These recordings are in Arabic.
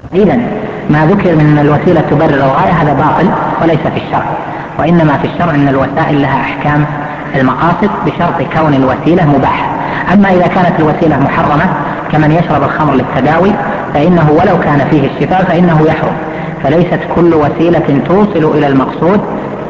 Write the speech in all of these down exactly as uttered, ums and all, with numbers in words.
إذن ما ذكر من الوسيلة تبرر الغاية هذا باطل وليس في الشرع، وإنما في الشرع أن الوسائل لها أحكام المقاصد بشرط كون الوسيلة مباحة. أما إذا كانت الوسيلة محرمة كمن يشرب الخمر للتداوي فإنه ولو كان فيه الشفاء فإنه يحرم، فليست كل وسيلة توصل إلى المقصود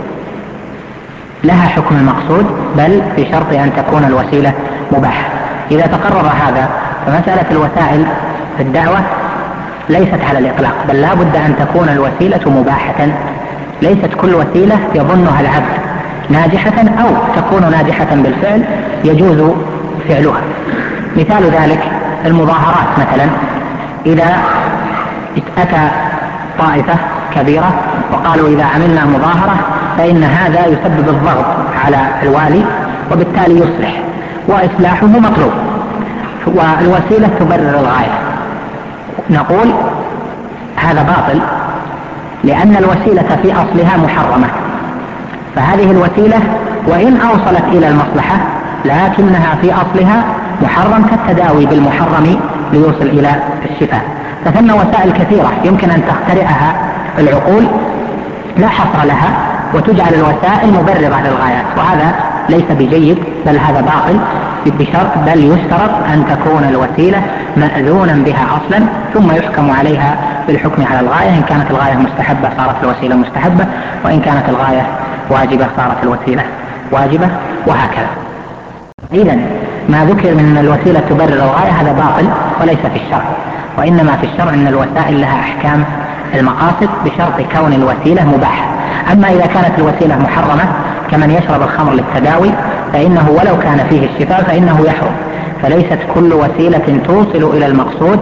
لها حكم المقصود، بل بشرط أن تكون الوسيلة مباحة. إذا تقرر هذا فمسألة الوسائل في الدعوة ليست على الإطلاق، بل لا بد أن تكون الوسيلة مباحة. ليست كل وسيلة يظنها العبد ناجحة أو تكون ناجحة بالفعل يجوز فعلها. مثال ذلك المظاهرات مثلا، إذا أتى طائفة كبيرة وقالوا إذا عملنا مظاهرة فإن هذا يسبب الضغط على الوالي وبالتالي يصلح، وإصلاحه مطلوب، والوسيلة تبرر الغاية، نقول هذا باطل لأن الوسيلة في أصلها محرمة، فهذه الوسيلة وإن أوصلت إلى المصلحة لكنها في أصلها محرم، كالتداوي بالمحرم ليوصل إلى الشفاء. فثم وسائل كثيرة يمكن أن تخترعها العقول لا حصر لها وتجعل الوسائل مبررة للغايات، وهذا ليس بجيد بل هذا باطل بشرط، بل يشترط أن تكون الوسيلة مأذونا بها أصلا ثم يحكم عليها بالحكم على الغاية. إن كانت الغاية مستحبة صارت الوسيلة مستحبة، وإن كانت الغاية واجبة صارت الوسيلة واجبة، وهكذا. إذن ما ذكر من الوسيلة تبرر الغاية هذا باطل وليس في الشرع، وإنما في الشرع أن الوسائل لها أحكام المقاصد بشرط كون الوسيلة مباحة. أما إذا كانت الوسيلة محرمة كمن يشرب الخمر للتداوي فإنه ولو كان فيه الشفاء فإنه يحرم، فليست كل وسيلة توصل إلى المقصود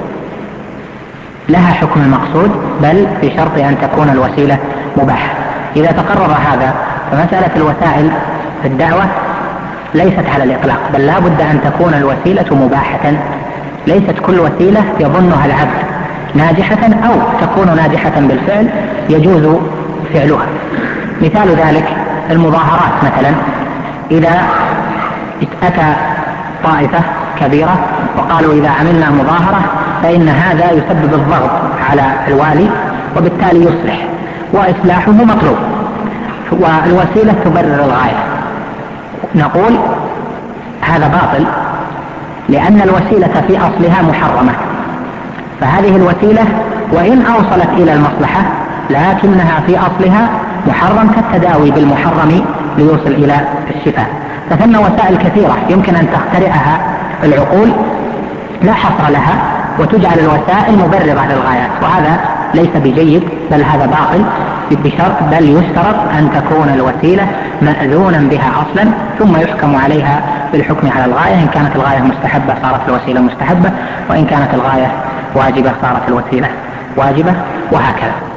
لها حكم المقصود، بل بشرط أن تكون الوسيلة مباحة. إذا تقرر هذا فمسألة الوسائل في الدعوة ليست على الإطلاق، بل لا بد أن تكون الوسيلة مباحة. ليست كل وسيلة يظنها العبد ناجحة أو تكون ناجحة بالفعل يجوز فعلها. مثال ذلك المظاهرات مثلا، إذا أتى طائفة كبيرة وقالوا إذا عملنا مظاهرة فإن هذا يسبب الضغط على الوالي وبالتالي يصلح، وإصلاحه مطلوب، والوسيلة تبرر الغاية، نقول هذا باطل لأن الوسيلة في أصلها محرمة، فهذه الوسيلة وإن أوصلت إلى المصلحة لكنها في أصلها محرم، كالتداوي بالمحرم ليوصل إلى الشفاء. فثم وسائل كثيرة يمكن أن تخترعها العقول لا حصر لها وتجعل الوسائل مبررة للغايات، وهذا ليس بجيد بل هذا باطل بشرط، بل يشترط أن تكون الوسيلة مأذونا بها أصلا ثم يحكم عليها بالحكم على الغاية. إن كانت الغاية مستحبة صارت الوسيلة مستحبة، وإن كانت الغاية واجبة صارت الوسيلة واجبة، وهكذا.